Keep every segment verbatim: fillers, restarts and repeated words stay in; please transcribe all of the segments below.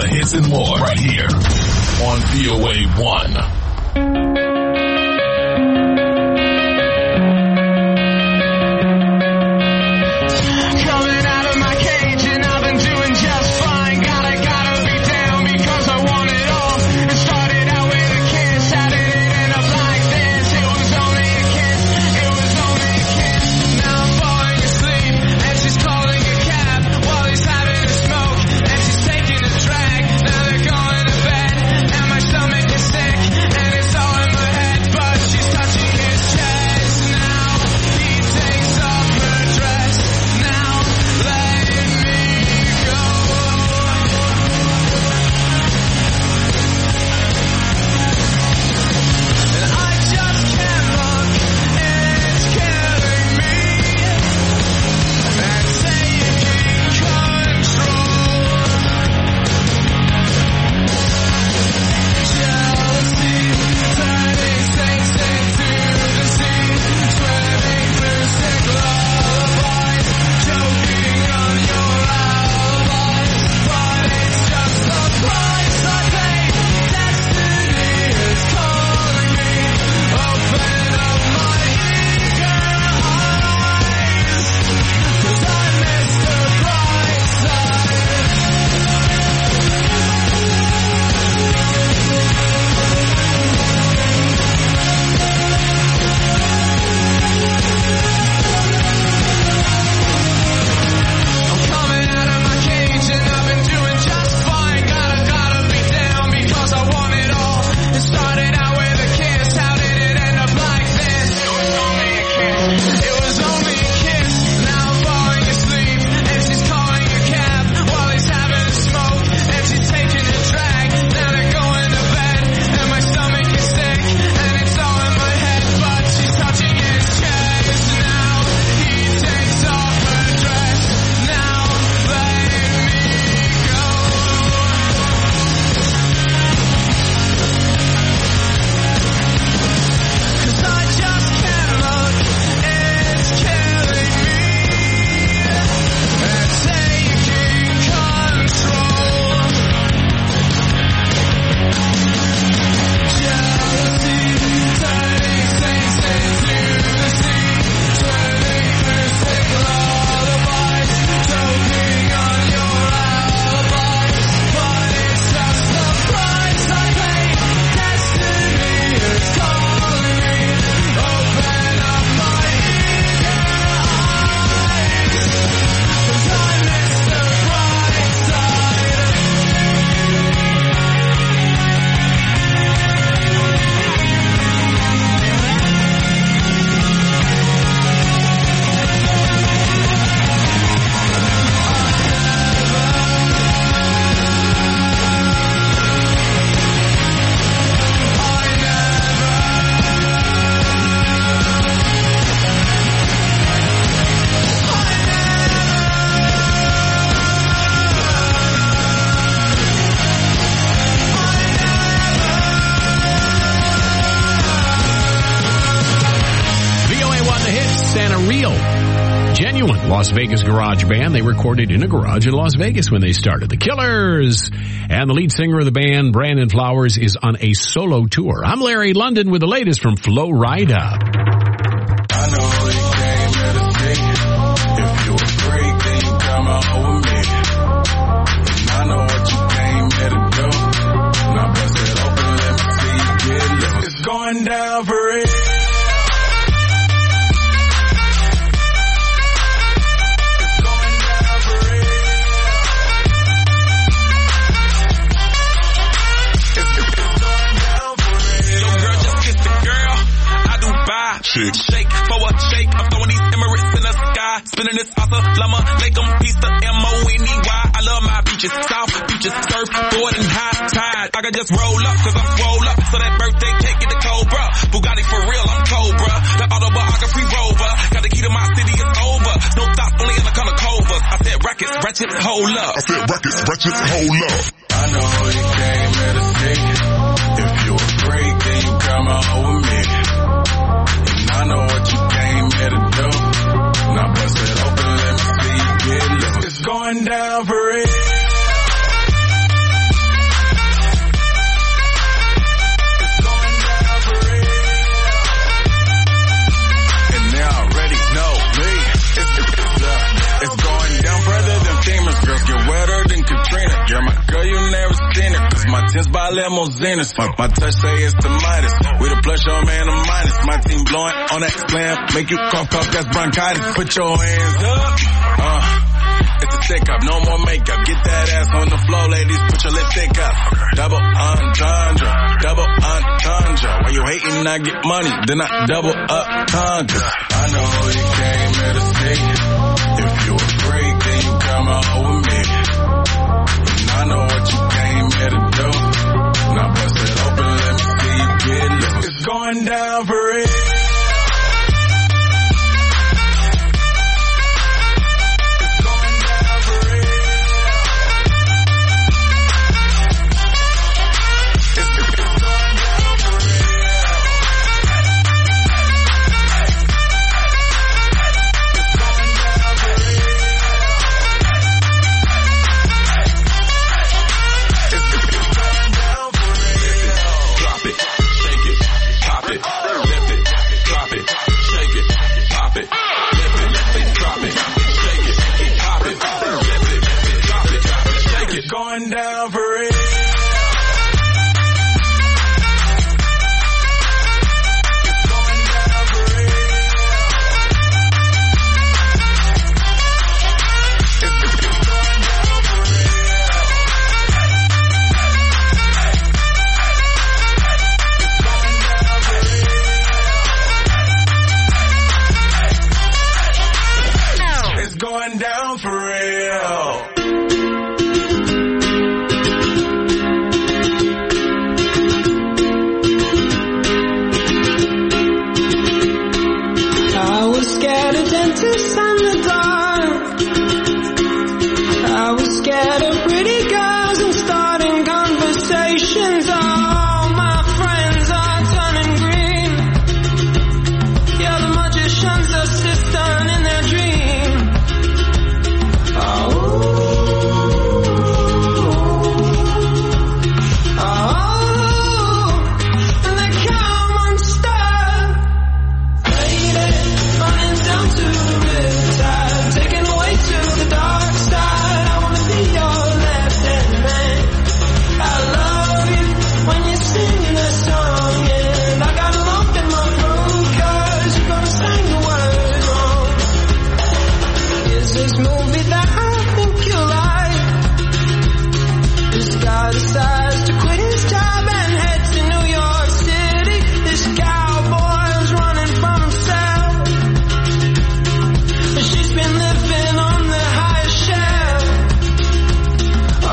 hits and more right here on V O A one. Las Vegas garage band. They recorded in a garage in Las Vegas when they started. The Killers. And the lead singer of the band, Brandon Flowers, is on a solo tour. I'm Larry London with the latest from Flow Ride Up. I know you came here to see. If you a freak, then you come out with me. And I know what you came here to do. Now bust it open, let me see you get loose. It's going down for real. Shake. Shake for a shake. I'm throwing these Emirates in the sky. Spinning this Assalamu alaikum. Peace to M O N E Y. I love my beaches. South beaches. Surfboard and high tide. I can just roll up cause I'm swole up. So that birthday cake get the Cobra. Bugatti for real, I'm Cobra. The autobiography rover. Got the key to my city, it's over. No thoughts, only in the color covers. I said rackets, ratchet, hold up. I said rackets, ratchet, hold up. I know you came here to see. If you a freak, then you come out with me. I know what you came here to do. Now bust it open, let me see you get loose. It's going down for real. limousines. My, my touch say it's the Midas. With a plus, your man a minus. My team blowing on that slam. Make you cough, cough, that's bronchitis. Put your hands up. Uh, it's a stick up, no more makeup. Get that ass on the floor, ladies. Put your lipstick up. Double entendre, double entendre. While you hating, I get money, then I double up conquer. I know you came here to see. If you a freak, then you come out with me. And I know what you came here to do. Now bust it open, let me see you get loose. It's going down for real. Going down for real. It's going down for real. Dentists and the dark. I was scared of pretty girls and starting conversations. All my friends are turning green. Yeah, the magician's assistant in their dream. Oh, oh, and they come unstuck. Lady, running down to the riptide, taken away to the dark side. I wanna be your left-hand man. I love you when you're singing that song, and I got a lump in my throat 'cause you're gonna sing the words wrong. Is this movie that I think you like? This guy decides to quit his job and head to New York City. This cowboy's running from himself. She's been living on the highest shelf. Oh,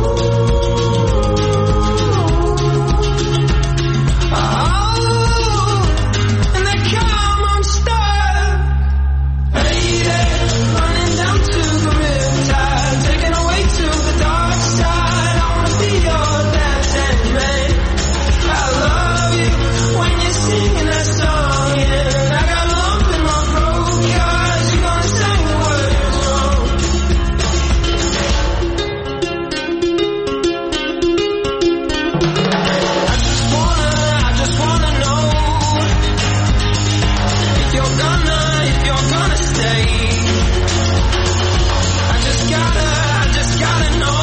oh, and they come unstuck. Lady, running down to the riptide, taken away to the dark side. I wanna be your left-hand man. I love you when you're singing that song, and I got a lump in my throat 'cause you're gonna sing the words wrong. I just wanna, I just wanna know if you're gonna, if you're gonna stay. I just gotta, I just gotta know.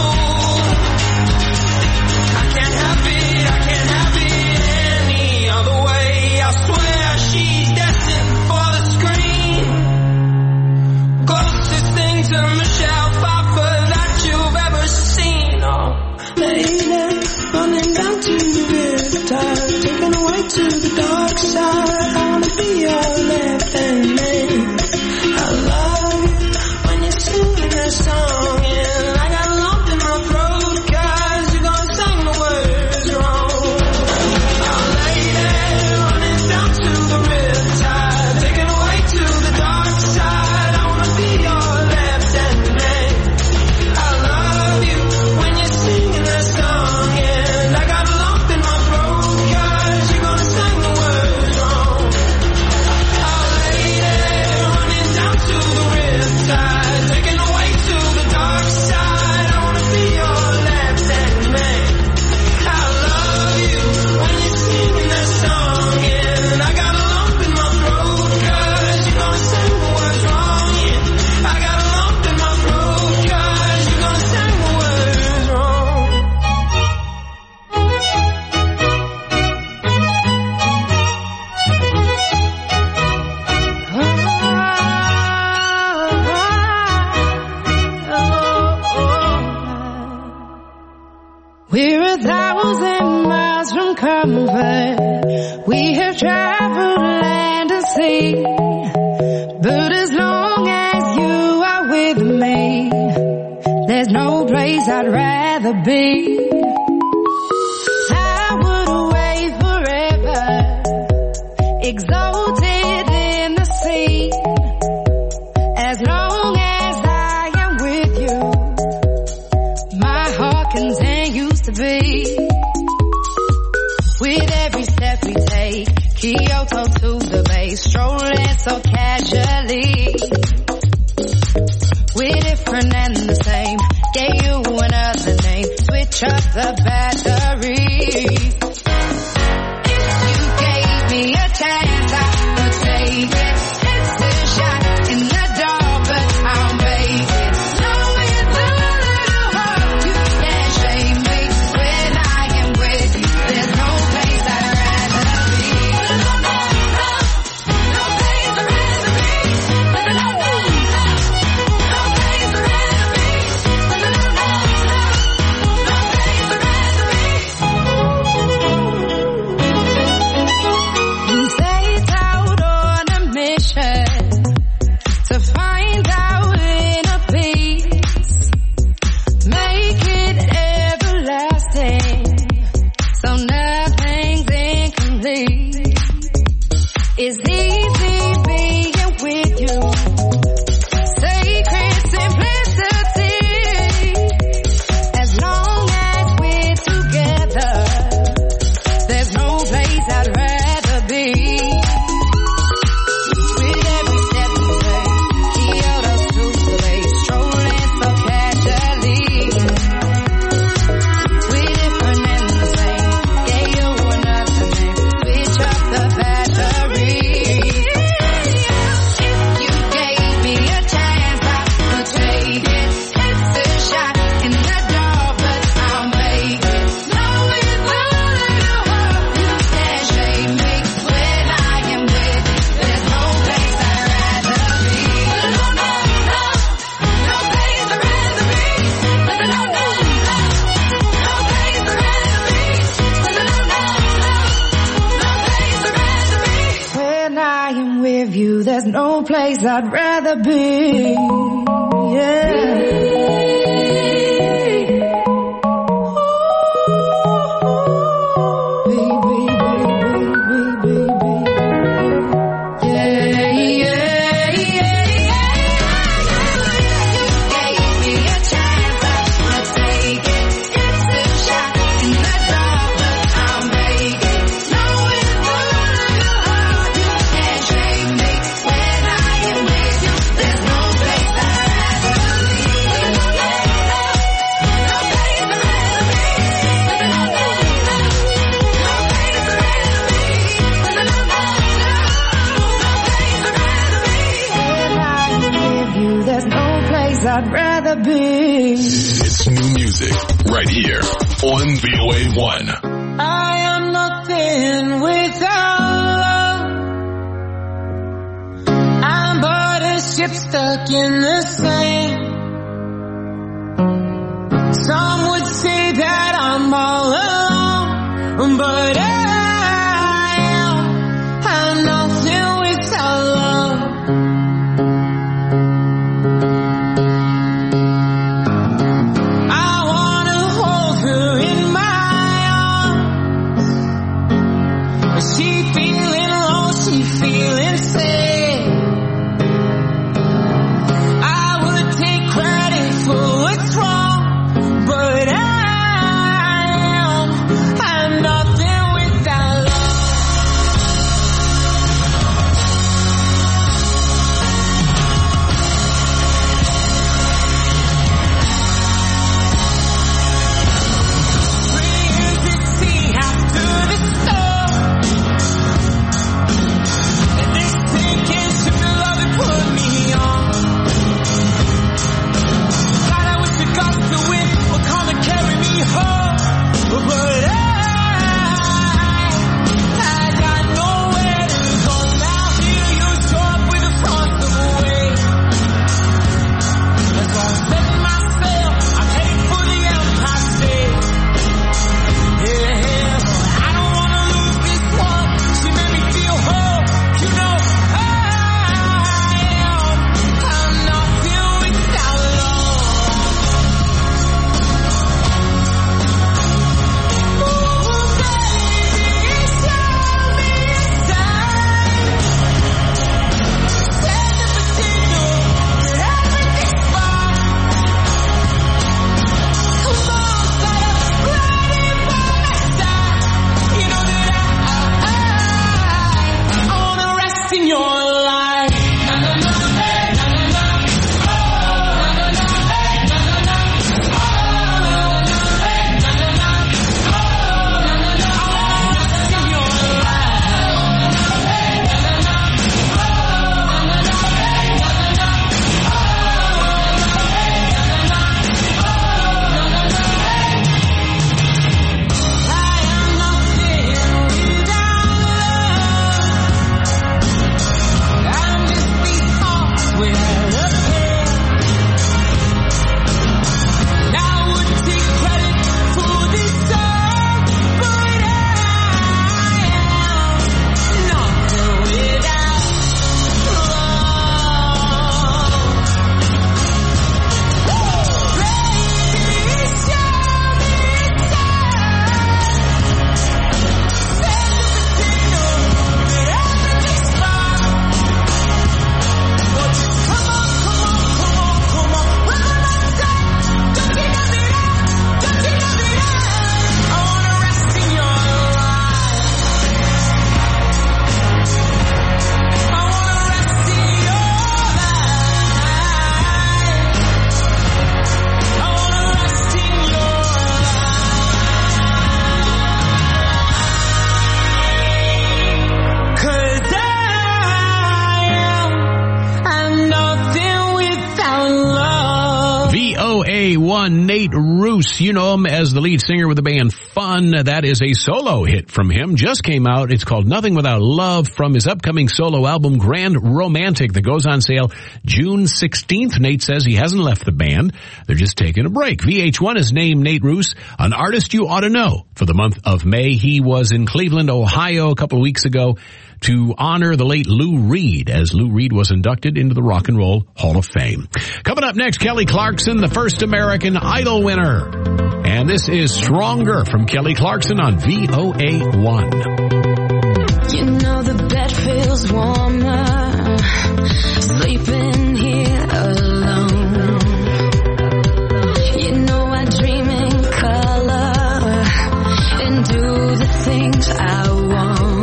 I can't have it, I can't have it any other way. I swear she's destined for the screen. Closest thing to Michelle Pfeiffer that you've ever seen. Oh, lady, running down to the riptide, taken away to the dark side. I wanna be your left-hand man. I love you when you're singing that song, and I got a lump in my throat 'cause you're gonna sing the words wrong. Oh, lady, running down to the riptide, taken away to the dark side. I wanna be your left-hand man. I love you when you're singing that song, and I got a lump in my throat 'cause you're gonna sing the words wrong. Oh, lady, There's no place I'd rather be. I would away forever, exalted in the sea. As long as I am with you, my heart continues to beat. With every step we take, Kyoto to the bay, strolling so casually. We're different and the same, gave you another name, switch up the batteries. If you gave me a chance, I would take it. It's a shot in the dark, but I'll make it. Knowing the little hope you can't shame me. When I am with you, there's no place I'd rather be. No, no, no, no place I'd rather be. No, no, no, no, no place I'd rather be. No, no, no, no, no place I'd rather be. You set out on a mission to find out inner peace, make it everlasting, so nothing's incomplete. It's easy being with you, sacred simplicity. As long as we're together, there's no place I'd rather be. With every step we take, Kyoto to the bay, strolling so casually. We're different and the same, gave you another name, switch up the batteries. If you gave me a chance, I would take it. It's a shot in the dark, but I'll make it. Knowing the little hope you can't shame me. When I am with you, there's no place I'd rather be. No, no, no, no place I'd rather be. No, no, no, no, no place I'd rather be. No, no, no, no, no place I'd rather be. When I am with you, there's no place I'd rather be. Yeah. Baby, baby, baby, baby. Yeah, yeah, yeah, yeah. You gave me a chance, I would take it. It's a shot in the dark, but I'll make it. Knowing the little heart you can't shame me. When I am with you, there's no place I'd rather be. No, no, no, no place I'd rather be. No, no, no, no, no place I'd rather be. No, no, no, no, no place I'd rather be. When I am with you, there's no place I'd rather be. It's new music right here on V O A one. I am nothing without love. I'm but a ship stuck in the sand. Some would say that I'm all alone, but I am. I'm nothing without love. I wanna hold her in my arms. She feeling low, she feeling sad. I would take one, Nate Roos. You know him as the lead singer with the band Fun. That is a solo hit from him. Just came out. It's called Nothing Without Love from his upcoming solo album, Grand Romantic, that goes on sale June sixteenth. Nate says he hasn't left the band. They're just taking a break. V H one has named Nate Roos an artist you ought to know for the month of May. He was in Cleveland, Ohio a couple of weeks ago to honor the late Lou Reed, as Lou Reed was inducted into the Rock and Roll Hall of Fame. Coming up next, Kelly Clarkson, the first American Idol winner. And this is Stronger from Kelly Clarkson on V O A one. You know the bed feels warmer, sleeping here alone. You know I dream in color and do the things I want.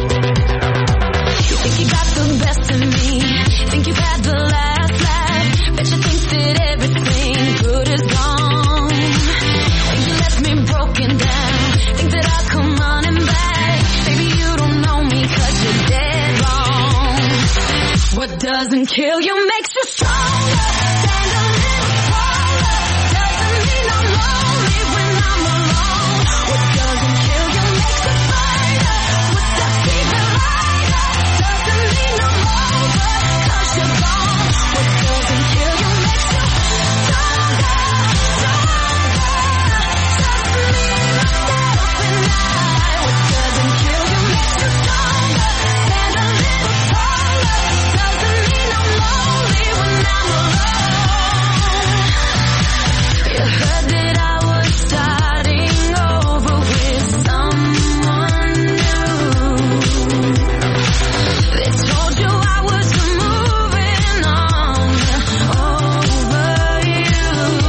Think you got the best of me, think you've had the last laugh, bet you think that everything good is gone. Think you left me broken down, think that I'll come running back. Baby, you don't know me 'cause you're dead wrong. What doesn't kill you makes you stronger. Stand a little taller, doesn't mean I'm lonely when I'm alone. What doesn't kill you makes you fighter, footsteps even lighter. Doesn't mean I'm over 'cause you're gone. What doesn't kill you makes you stronger, stronger. Trust me, myself and I. What doesn't kill you makes you stronger. Stand a little taller, doesn't mean I'm lonely when I'm alone. You heard that I was starting over with someone new. They told you I was moving on over you.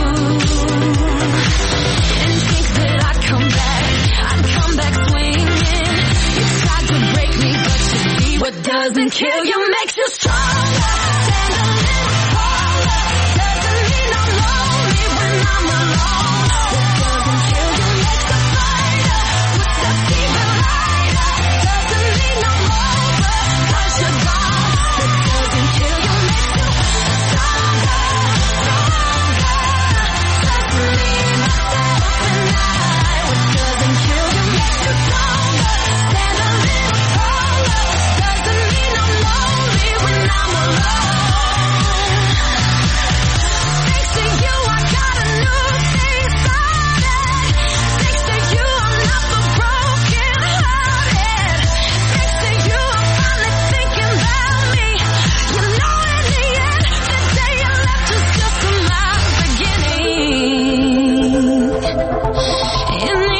Didn't think that I'd come back, I'd come back swinging. You tried to break me, but you see what doesn't kill you makes you stronger. Stand a little taller, doesn't mean I'm lonely when I'm alone. What doesn't kill you makes a fighter, footsteps even lighter. Doesn't mean I'm over 'cause you're gone. What doesn't kill you makes you stronger, stronger. Trust me, myself and I. What doesn't kill you makes you stronger. Stand a little taller, doesn't mean I'm lonely when I'm alone. Thanks to you, I got a new day started. Thanks to you, I'm not so broken hearted. Thanks to you, I'm finally thinking about me. You know, in the end, the day you left was just my beginning. In the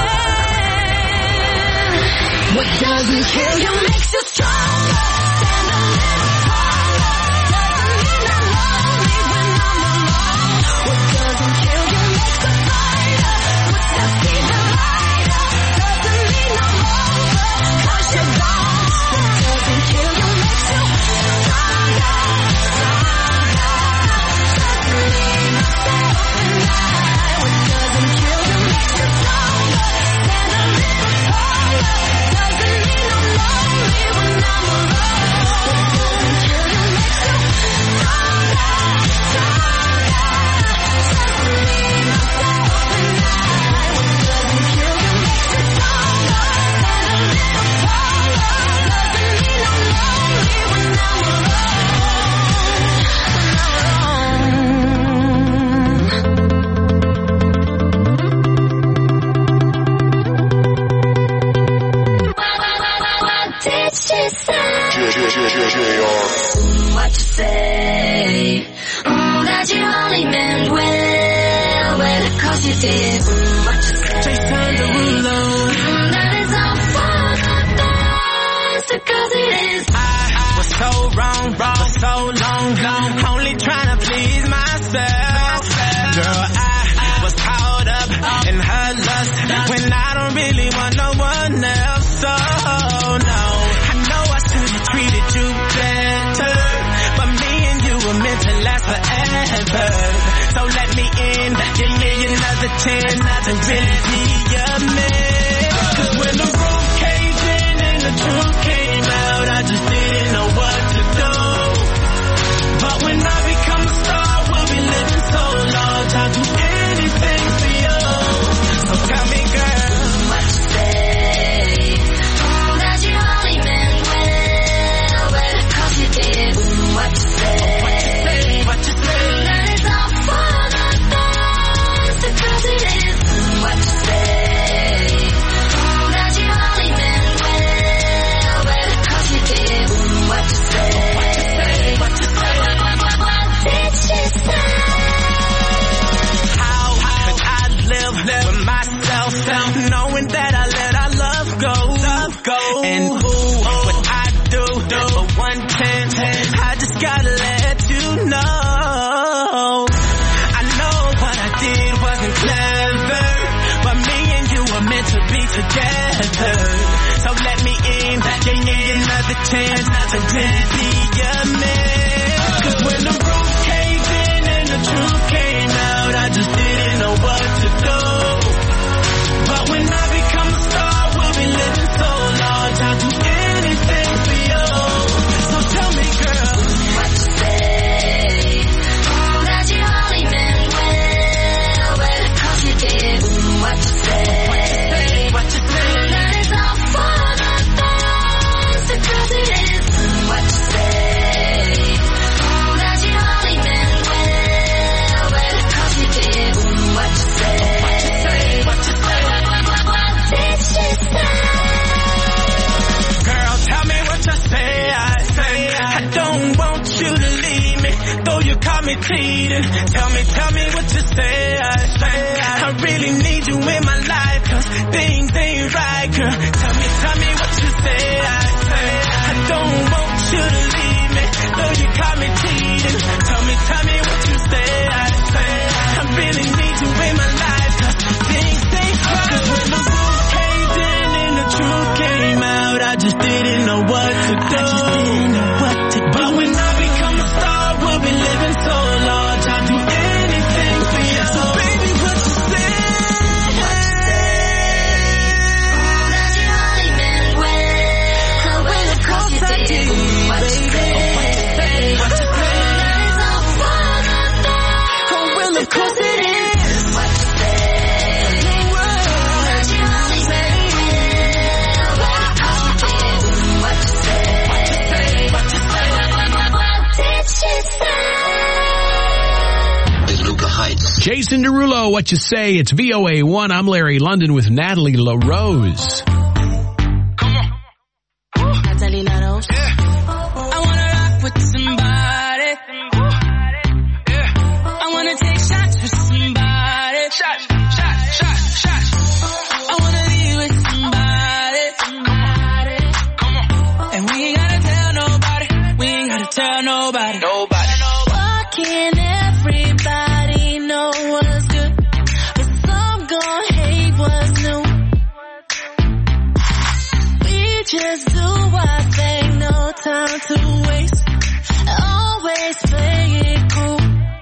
end, what doesn't kill you makes you stronger. Stand a little taller, doesn't mean I'm lonely when I'm alone. What doesn't kill you makes a fighter, footsteps even lighter. Doesn't mean I'm over 'cause you're gone. What doesn't kill you makes you stronger, stronger. Trust me, myself and I. What doesn't kill you makes you stronger. Stand a little taller, doesn't mean I'm lonely when I'm alone. What doesn't kill you makes you stronger, stronger. Trust me, myself and I. What doesn't kill you makes you stronger. Stand a little taller, doesn't mean I'm lonely when I'm alone. What did she say? What you say? Mm, that you only meant well, well, 'cause you did. Mm, what you say? Mm, that is all for the best, because it is. I was so wrong, wrong, so long, long, only trying to please myself. Girl, I was caught up in her lust when I don't really want no one else. So no, I know I should have treated you better, but me and you were meant to last forever. So let me in, give me another chance to really be your man. 'Cause when the roof caved in and the truth came out, I just didn't know what to do. But when I become a star, we'll be living so long, time to end. you caught me cheating. Tell me, tell me what you say. I, I really need you in my life, cause things ain't right, girl. Tell me, tell me what you say. I, I don't want you to leave me, though you caught me cheating. Tell me, tell me what you say. I, I really need you in my life, cause things ain't right. Cause when the roof caved in and the truth came out, I just didn't know what to do. I just didn't know what to do. But when I become a star, we'll be living so large, I'll do anything for you. So baby, what you say? What you say? That you only meant when, so when of course you did. What you say? What you say? That is all one of that. Oh well, of course it is. What you say? That you only meant when, so when of course you did. What you say? What you say? What you say? What did she say? Jason Derulo, what you say? It's V O A one. I'm Larry London with Natalie LaRose. Natalie LaRose. Yeah. I wanna rock with somebody. Yeah. I wanna take shots with somebody. Shots, shots, shots, shots. I wanna be with somebody. Somebody. Come on. And we ain't gotta tell nobody. We ain't gotta tell nobody. Nobody. Why can't everybody know what's good, but some gon' hate what's new? We just do our thing, no time to waste. Always play it cool.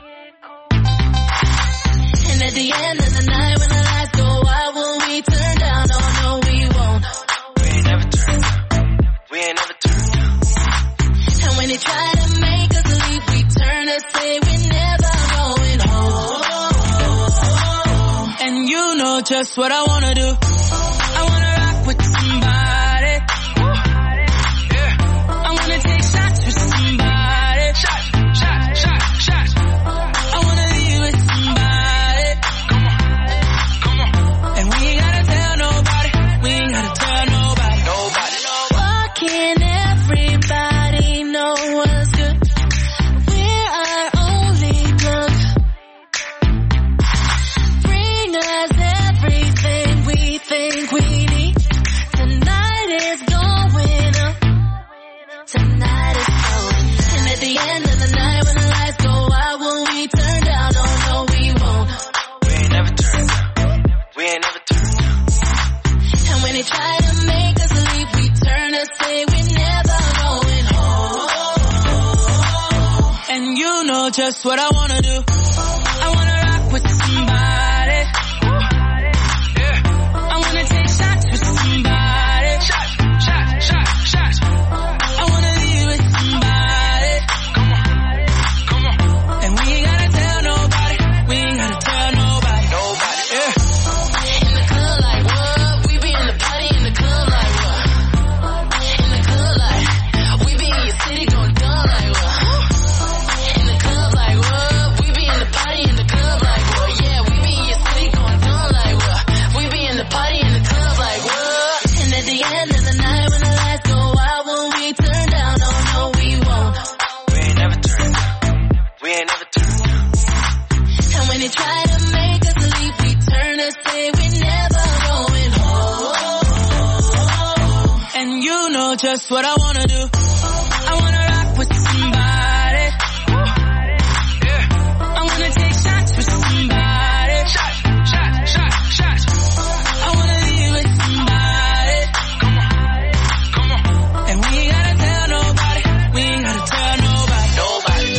And at the end of the night, when the lights go out, will we turn down? Oh no, we won't. We ain't never turn down. We ain't never turn down. And when they try to make us leave, we turn and say we're never going home. And you know just what I wanna do. I wanna rock with somebody. Yeah. I wanna take shots with somebody. Shots, shots, shots, shots. I wanna be with somebody. Come on, come on. And we ain't gotta tell nobody. We ain't gotta tell nobody. Nobody. Why can't everybody know what's good? We're our only plug. Bring us everything we think we need. Tonight is going up. Tonight is going up. And at the end of the night, when the lights go out, will we turn down? Oh no, we won't. We ain't never turn down. We ain't never turn down. And when they try to make us leave, we turn and say we're never going home. And you know just what I wanna do. I wanna rock with somebody. Yeah. I wanna take shots with somebody. Shots, shots, shots, shots. I wanna be with somebody. Come on, come on. And we ain't gotta tell nobody. We ain't gotta tell nobody. Nobody. Yeah. In the club like what? We be in the party in the club like what? In the club like we be in your city going dumb like what? In the club like what? We be in the party in the club like what? Yeah, we be in your city going dumb like what? We be in the party in the club like what? And at the end of the night, when the lights go out, will we turn down? Oh no, we won't. We ain't never turn down. We ain't never turn down. And when they try to make us leave, we turn and say we're never going home. And you know just what I wanna do. I wanna rock with somebody. Yeah. I wanna take shots with somebody. Shots, shots, shots, shots. I wanna be with somebody. Come on, come on. And we ain't gotta tell nobody. We ain't gotta tell nobody. Nobody.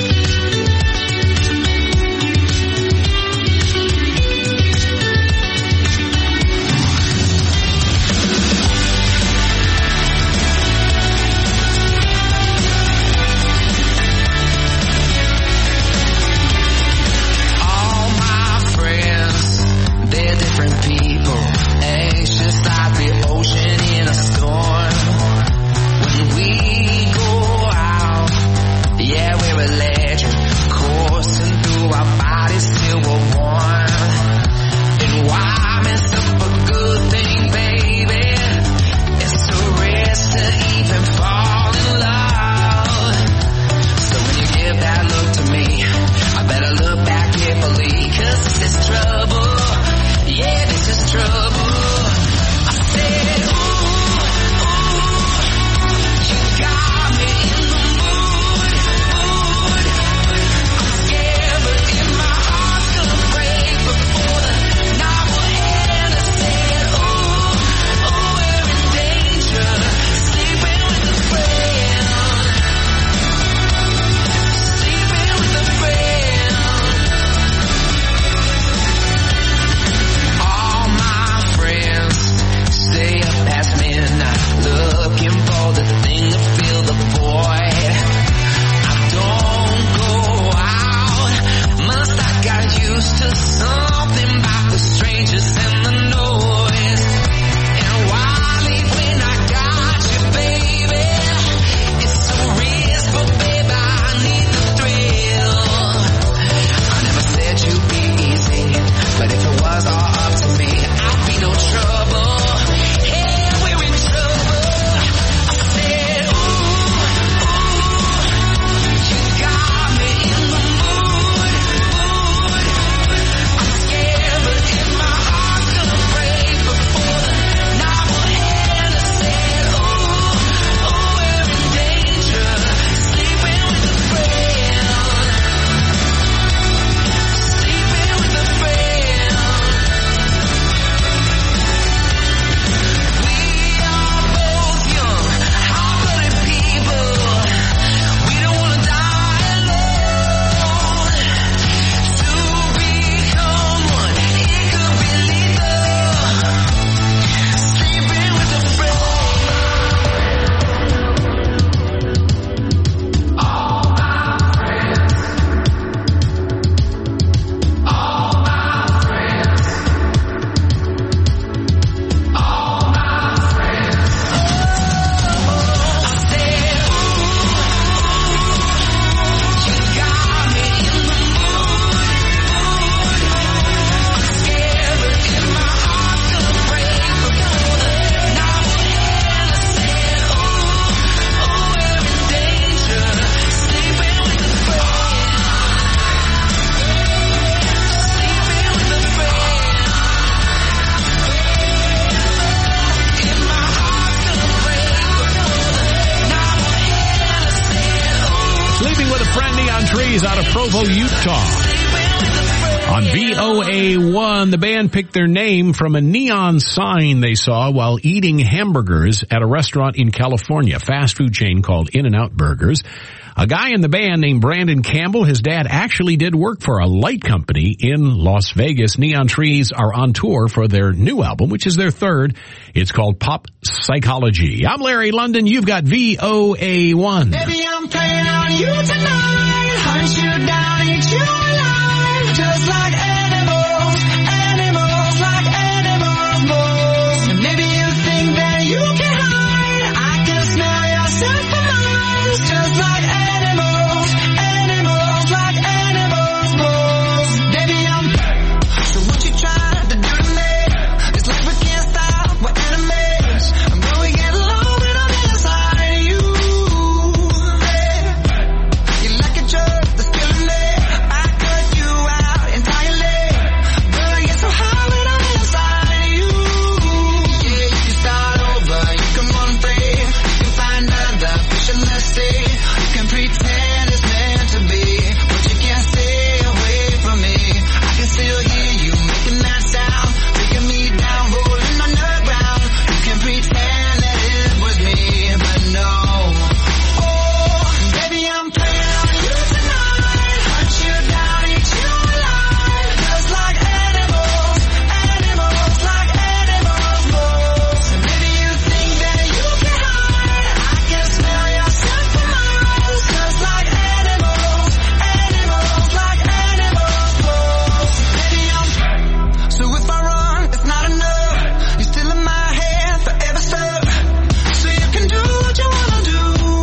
Neon Trees out of Provo, Utah. On V O A one, the band picked their name from a neon sign they saw while eating hamburgers at a restaurant in California, fast food chain called In-N-Out Burgers. A guy in the band named Brandon Campbell, his dad actually did work for a light company in Las Vegas. Neon Trees are on tour for their new album, which is their third. It's called Pop Psychology. I'm Larry London. You've got V O A one. Baby, I'm playing on you tonight. Hunt you down, eat you alive. Just like animals, animals, like animals, moles. And maybe you think that you can hide. I can smell your scent for miles. Just like animals, animals, like animals, moles. Baby, I'm so what you trying to do to me? It's like we can't stop, we're enemies. And when we get along, when I'm inside you, hey, you like a drug that's killing me. I cut you out entirely, but I get so high when I'm inside you. Yeah, you can start over, you can run free, you can find other fish in the sea. You can pretend it's meant to be, but you can't stay away from me. I can still hear you making that sound, taking me down, rolling on the ground. You can pretend that it was me, but no. Oh, baby, I'm playing on you tonight. Hunt you down, eat you alive. Just like animals, animals, like animals, moles. And maybe you think that you can hide. I can smell your scent for miles. Just like animals, animals, like animals, moles. Baby, I'm so if I run, it's not enough. You're still in my head, forever stuck. So you can do what you wanna do.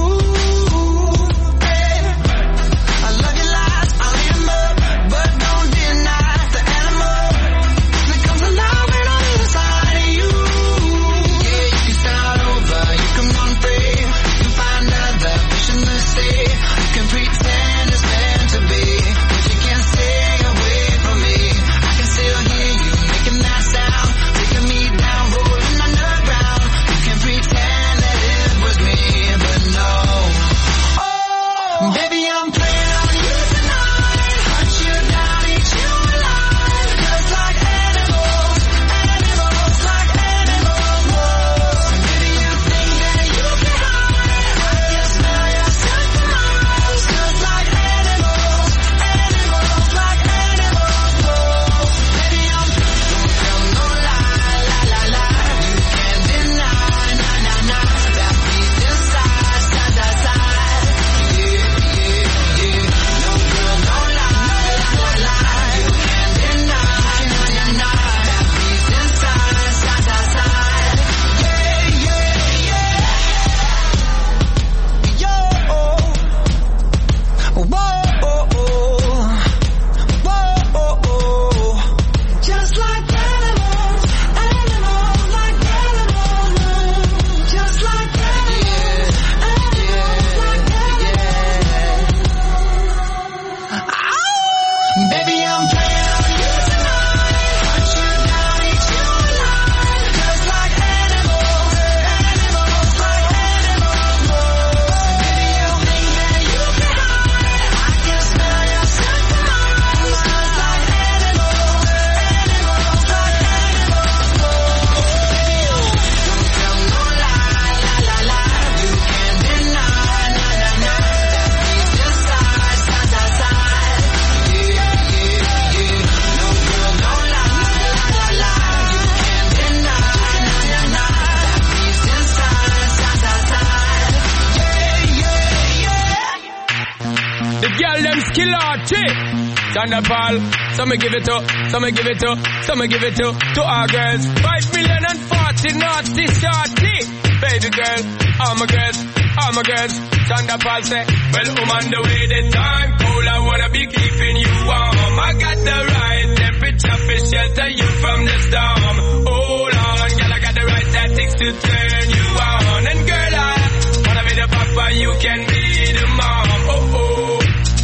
Hey, I love your lies, I'll eat 'em up, but don't deny the animal that comes alive when I'm inside of you. Yeah, you can start over, you can run free, you can find other fish in the sea. You can pretend it's meant to be, but you can't stay away from me. I can still hear you making that sound, taking me down, rolling on the ground. You can pretend that it was me, but no. Oh, baby, I'm playing on you tonight. Hunt you down, eat you alive. Just like animals, animals, like animals, moles. And maybe you think that you can hide. I can smell your scent for miles. Just like animals, animals, like animals, moles. Baby, I'm don't tell no lie, la la la. You can't deny, na na na. That beat inside, side side side. Yeah, yeah, yeah. No girl, no lie, la la la. You can't deny, na na na. That beat inside, side side side. Yeah, yeah, yeah. Yo, whoa, whoa, whoa. Just like animals, animals, like animals, just like animals, animals, like animals. Ow! Baby, I'm playing on you tonight. Hunt you down, eat you alive. Just like animals, animals, like animals, moles. Baby, you think that you can hide. I can smell your scent for miles. Just like animals, animals, like animals, moles. Baby, you don't tell no lie, la la la. You can't deny, na na na. That beat inside, side side side. Yeah, yeah, yeah. No girl, no lie, la la la. You can't deny, na na na. That beat inside, side side side. Yeah, yeah, yeah. The girl them skill arty. Thunderball, some me give it to, some me give it to, some me give it to, to our girls. Five million and forty naughty shorty. Baby girl, all my girls, all my girls. Thunderball say, well, I'm on the way, the time cold, I wanna be keeping you warm. I got the right temperature for shelter you from the storm. Hold on, girl, I got the right tactics to turn you on. And girl, I wanna be the papa, you can be the mom. Oh, oh. Because of the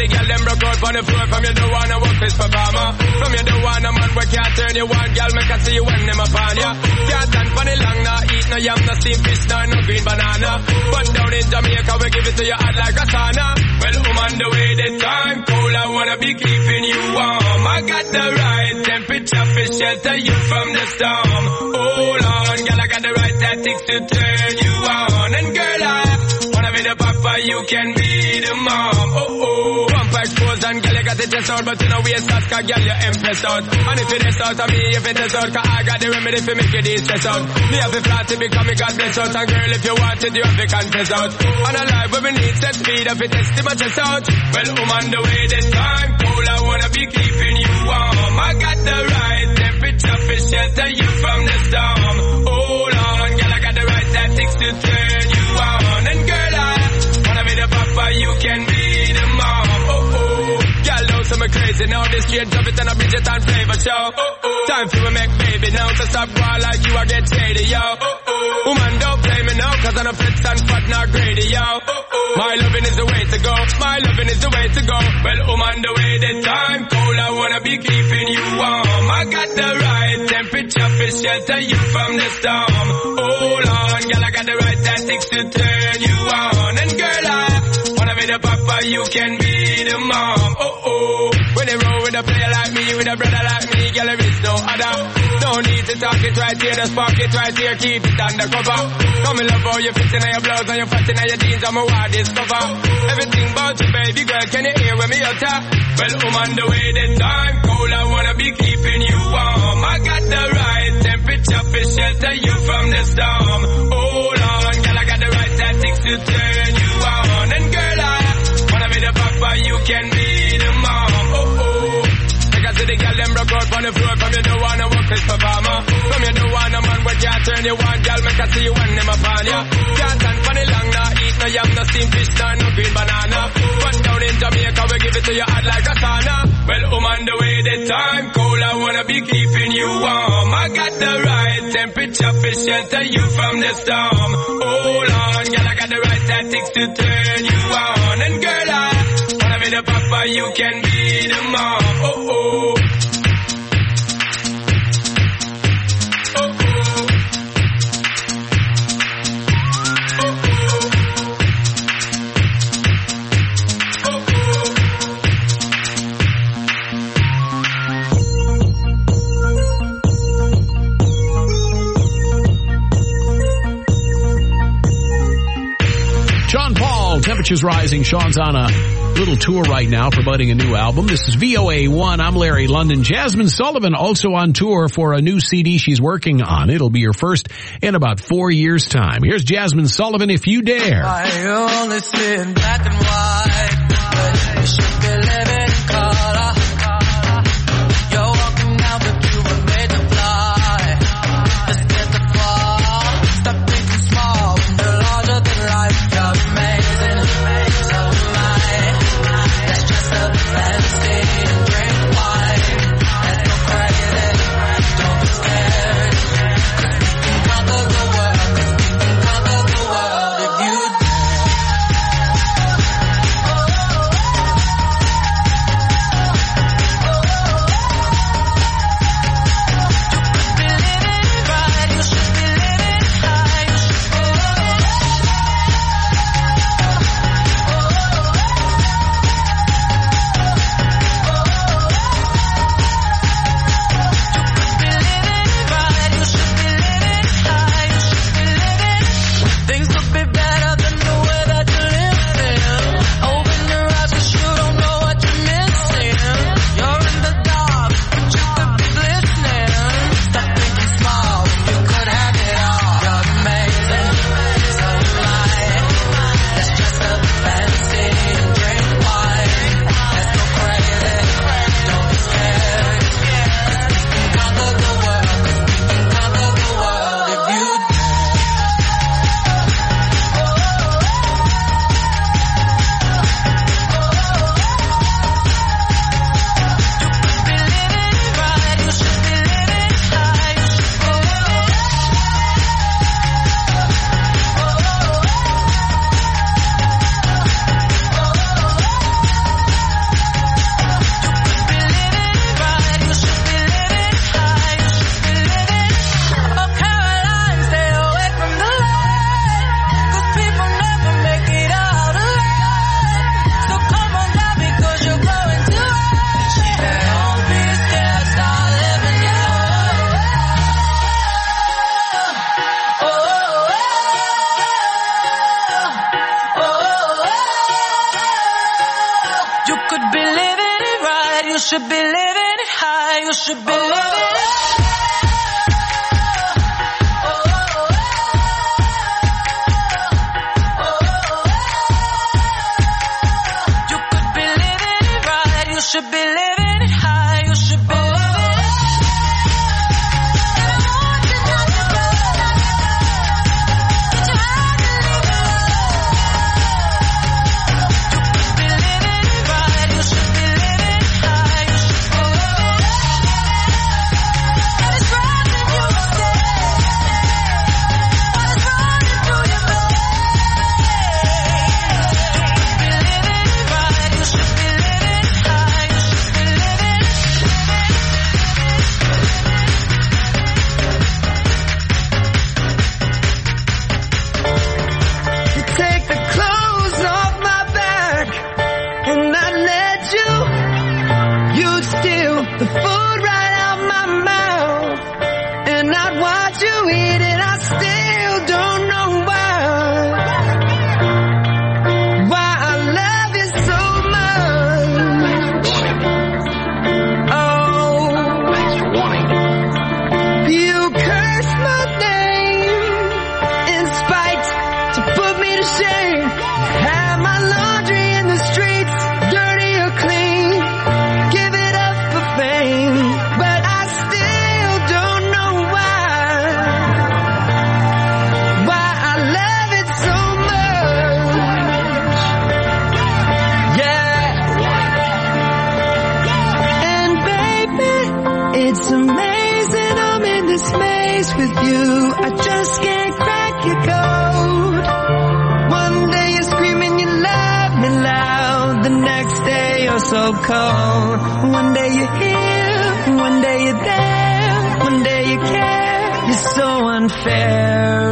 the girl them broke out on the floor. From you don't wanna work this performer. From you don't wanna man where can't turn you on. Girl make I see you when them upon ya. Can't stand for the long, nah eat no yam, no steam fish, no no green banana. But down in Jamaica we give it to you hot like a sauna. Well, I'm on the way, the time cold, I wanna be keeping you warm. I got the right temperature for shelter you from the storm. Hold on, girl, I got the right tactics to turn you on. And girl, I wanna be the papa, you can be the mom. Oh oh, pump exposed and girl, you got the chest out, but you know we start, cause girl, you empress out. And if it is out of me, if it is out, cause I got the remedy for make you de-stress out. Me have a flat to become me God bless out. And girl, if you want it, you have to confess out. And a life where we need set speed, if it is to my chest out. Well, I'm on the way, this time cold, I wanna be keeping you warm. I got the right temperature for shelter you from the storm. Hold on, girl, I got the right tactics to turn you on. And girl, I wanna be the papa, you can be the mom. Oh oh, girl, know some crazy now. This straight of it and a Bridget and flavor show. Oh oh, time for me make baby now. So stop boy like you, I get shady, yo. Oh oh, woman don't play me now, cause I'm a fits and fat, not greedy, yo. Oh oh, my loving is the way to go. My loving is the way to go. Well, I'm on the way, the time cold, I wanna be keeping you warm. I got the right temperature for shelter you from the storm. Hold on, girl, I got the right tactics to turn you on. And girl, I wanna be the papa, you can be the mom. Oh oh, when they roll with a player like me, with a brother like me, girl, there is no other. No need to talk it right here, just park it right here, keep it undercover. Come in love how you fit in your blouse and you fat in your jeans, I'm a wild discover. Everything about you, baby girl, can you hear when me utter? Well, I'm on the way, the time cold, I wanna be keeping you warm. I got the right temperature for shelter you from the storm. Hold on, girl, I got the right tactics to turn you on. And girl, I wanna be the papa, you can be the mom. Oh oh, like I said, the girl them broke out on the floor. From you don't wanna work this performer. From you don't wanna man where can't turn you on. Girl, make I see you when them upon ya. Can't stand for the long, nah eat no yam, no steam fish, no no green banana. But down in Jamaica we give it to you hot like a sauna. Well, I'm on the way, the time cold, I wanna be keeping you warm. I got the right temperature for shelter you from the storm. Hold on, girl, I got the right tactics to turn you on. And girl, I wanna be the papa, you can be the mom. Oh oh. Temperatures rising. Sean's on a little tour right now promoting a new album. This is V O A one. I'm Larry London. Jasmine Sullivan also on tour for a new C D she's working on. It'll be her first in about four years' time. Here's Jasmine Sullivan, If You Dare. I only see in black and white, but you should be living in color. You're walking now, but you were made to fly. Let's get the fall. Stop thinking small when you're larger than life. You're amazing, so am I. Let's dress up fancy and drink wine and go crazy. Don't be scared. 'Cause we can conquer the world. 'Cause we can conquer the world if you dare. should be living it high. You should be living it high. Should be living it high. You should be living it high. So cold. One day you're here, one day you're there, one day you care. You're so unfair.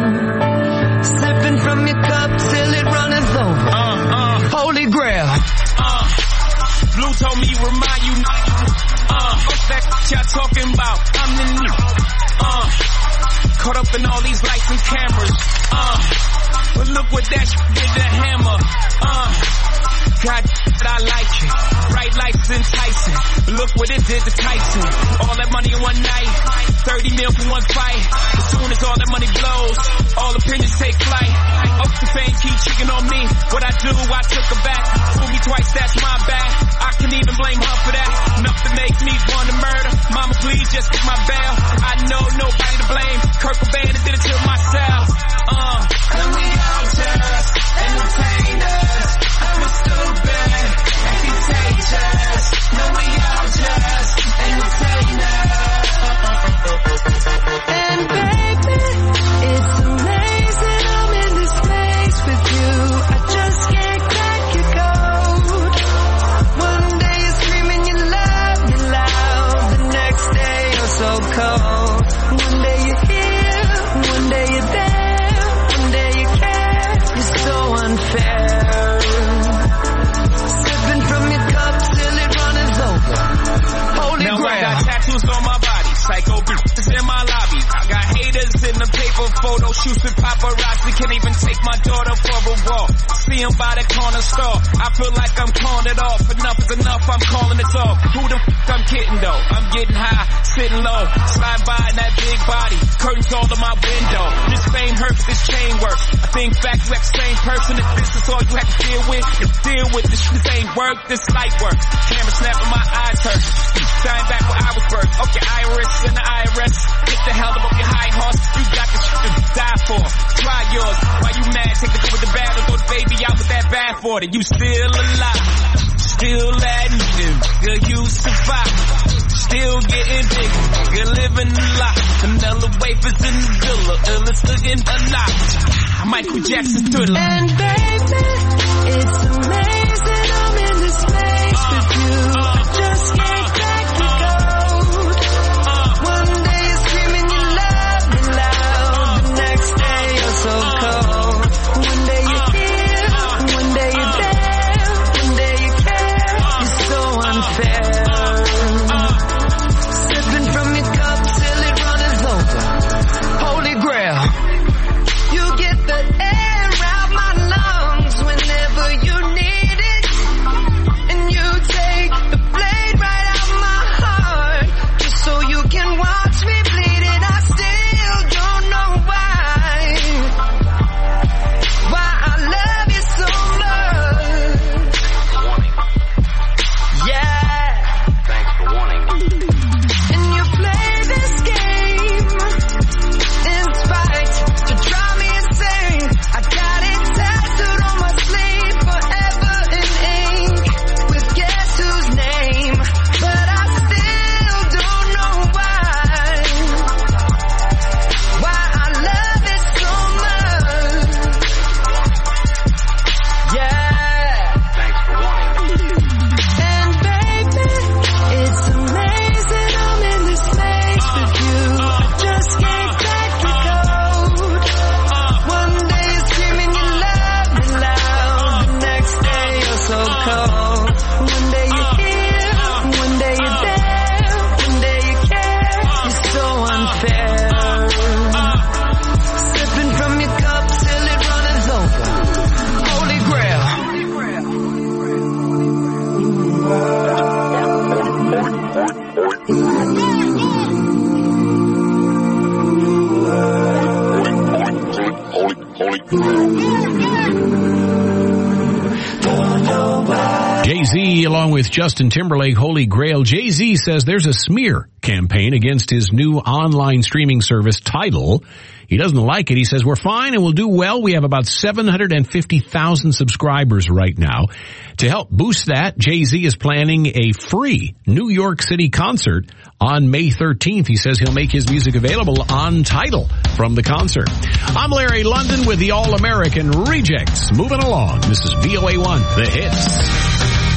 Sipping from your cup till it runneth over. Uh, uh, Holy Grail. Uh, Blue told me remind you. Uh, what's that y'all talking about? I'm the new. Uh, caught up in all these lights and cameras. Uh, but look what that shit did to Hammer. Uh. God, I like it. Bright lights enticing. Look what it did to Tyson. All that money in one night. thirty mil for one fight. As soon as all that money blows, all opinions take flight. Up the fame, keep cheating on me. What I do, I took her back. Fool me twice, that's my bad. I can even blame her for that. Nothing makes me want to murder. Mama, please just get my bail. I know nobody to blame. Kurt Cobain did it to myself. Uh, and we all just entertainers. I'm stupid and contagious. No, we all just entertainers. And baby, it's amazing I'm in this place with you. I just can't crack your code. One day you're screaming you love me loud. The next day you're so cold. One day you're here, one day you're there, one day you care. You're so unfair. Now I got tattoos on my body, psycho bitches in my lobby. I got haters in the paper photo shoots with paparazzi. Can't even take my daughter for a walk. See him by the corner store. I feel like I'm calling it off. Enough is enough, I'm calling it off. Who the f*** I'm kidding though? I'm getting high, sitting low, slide by in that big body. Curtains all in my window. This fame hurts, this chain work. I think back, you act the same person. If this is all you have to deal with, you deal with this. This ain't work, this light work. Camera snapping, my eyes hurt. Dying back where I was birthed. Okay, Iris and the I R S. Get the hell up your high horse. You got the shit to die for. Try yours. Why you mad? Take the good with the bad or throw the baby out with that bad for it. You still alive. Still that new. Good you survive. Still getting big. Good living a lot. Vanilla wafers in the villa. Illest looking alive. Michael Jackson thriller. And baby, it's amazing I'm in this place with you. I just can't crack your code. One day you're screaming you love me loud. The next day you're so cold. One day you're here, one day you're there, one day you care. You're so unfair. Sipping from your cup till it runneth over. Holy Grail. You get the air out my lungs whenever you need it. And you take the blade right Jay-Z, along with Justin Timberlake, Holy Grail. Jay-Z says there's a smear campaign against his new online streaming service, Tidal. He doesn't like it. He says, we're fine and we'll do well. We have about seven hundred fifty thousand subscribers right now. To help boost that, Jay-Z is planning a free New York City concert on May thirteenth. He says he'll make his music available on Tidal from the concert. I'm Larry London with the All-American Rejects. Moving along. This is V O A one, The Hits.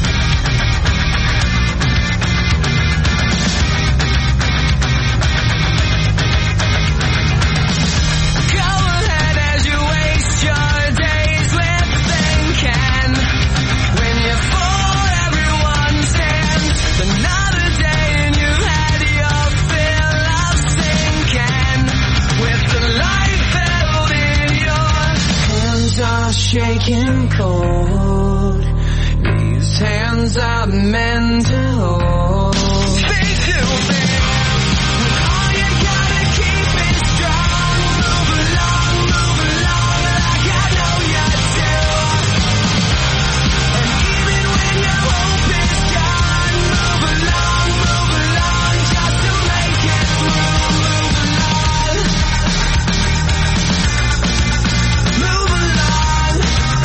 Shaking cold, these hands are meant to hold. They do me. All you gotta keep it strong. Move along, move along, like I know you do. And even when your hope is gone, move along, move along, just to make it through. Move along, move along.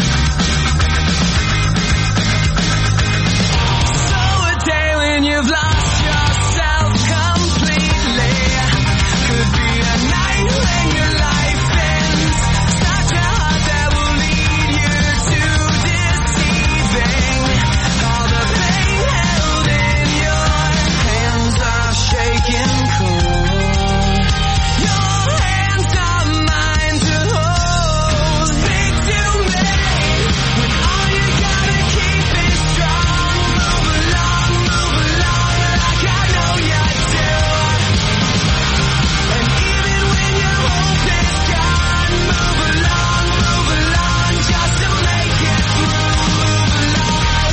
You've lost yourself completely. Could be a night when your life ends. Such a heart that will lead you to deceiving. All the pain held in your hands are shaking cold. Your hands are mine to hold. Speak to me when all you gotta keep is strong. Move along, move along, like I know you do. And even when your hope is gone, move along, move along, just to make it through. Move along.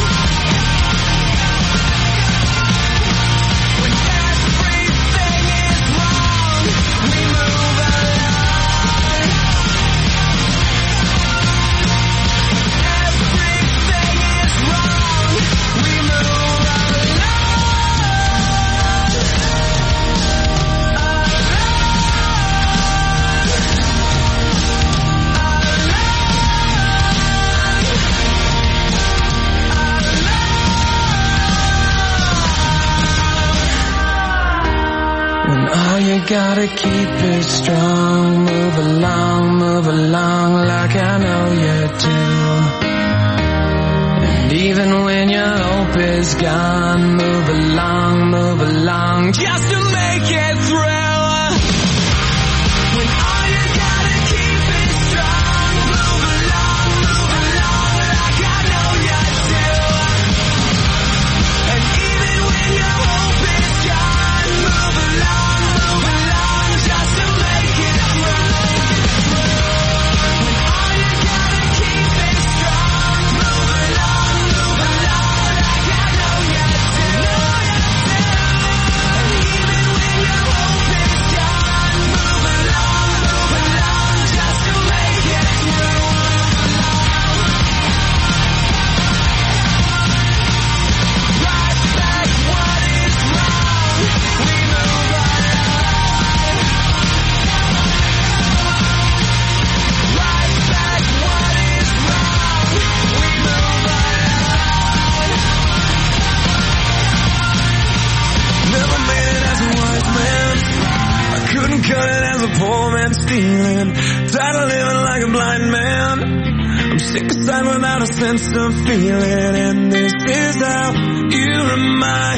When everything is wrong, we move along. Everything is wrong, we move along. When all you gotta keep is strong, move along, move along, like I know you do. And even when your hope is gone, move along, move along, just to make it through. When all you gotta keep is strong, move along, move along, like I know you do. And even when your hope is gone, move along, move along, just to make it through. When all you gotta keep is strong, move along, move along, like I know you do. And even when your hope is gone, move along, move along, just to make it through. Right back what is wrong, we move along. Right back what is wrong, we move along. Never made it as a wise man. I couldn't cut it as a poor man stealing. Tired of living like a blind man. I'm sick aside without a sense of feeling. And this is how you remind